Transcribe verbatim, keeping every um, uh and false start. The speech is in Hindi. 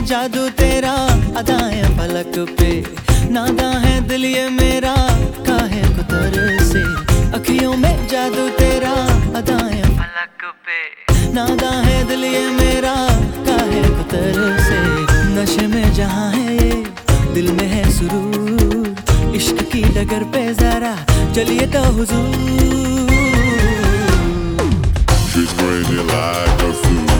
में जादू तेरा, अदाएं पलक पे, नादा है दिल ये मेरा, काहे को तरसे। अखियों में जादू तेरा, अदाएं पलक पे, नादा है दिल ये मेरा, काहे को तरसे। नशे में जहाँ है ये, दिल में है सुरूर, इश्क की डगर पे जरा चलिए तो हुजूर। She's crazy like a fool.